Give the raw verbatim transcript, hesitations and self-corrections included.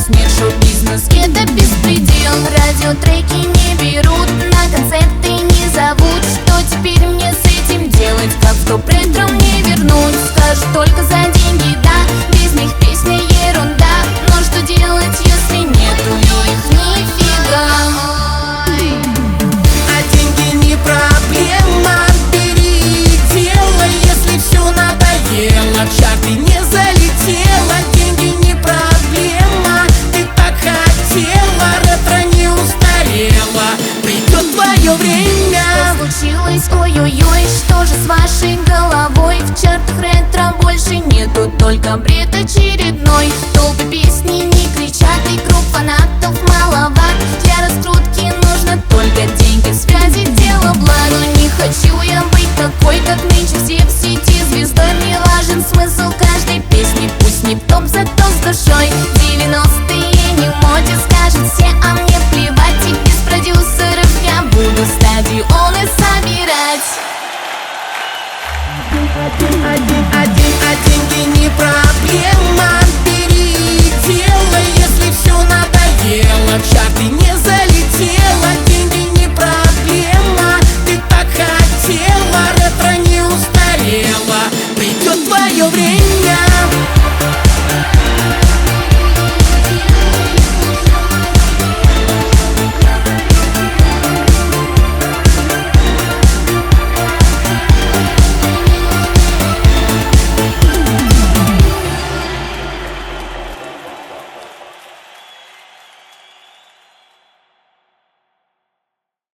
нет, шоу-бизнес — это беспредел. Радиотреки не берут, на концерты не зовут. Что теперь мне с этим делать? Как в топ ретро мне вернуть? Скажут только